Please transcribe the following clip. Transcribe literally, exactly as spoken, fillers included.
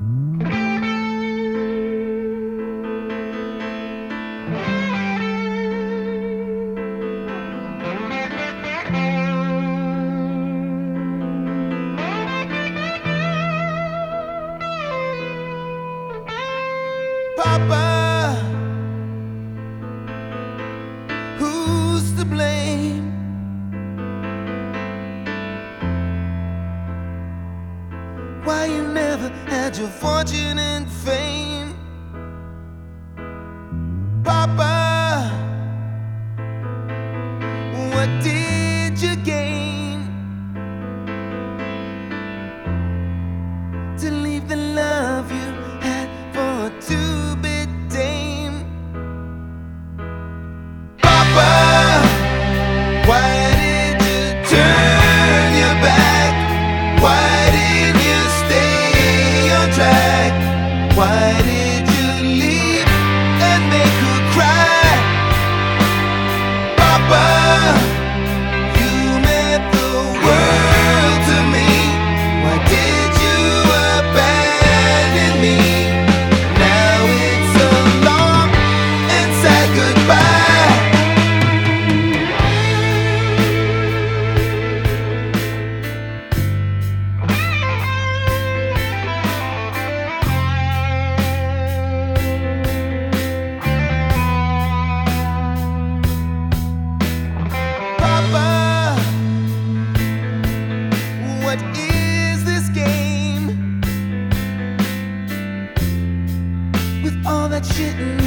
Papa, who's to blame? Why you never had your fortune and fame? Papa, what did you gain to leave the love you had for a two-bit dame? Papa, why did you turn your back? Why did you stay on track? Why did you leave and make her cry? Papa, you meant the world to me. Why did you abandon me? Now it's a long and sad goodbye. Papa, what is this game? With all that shit in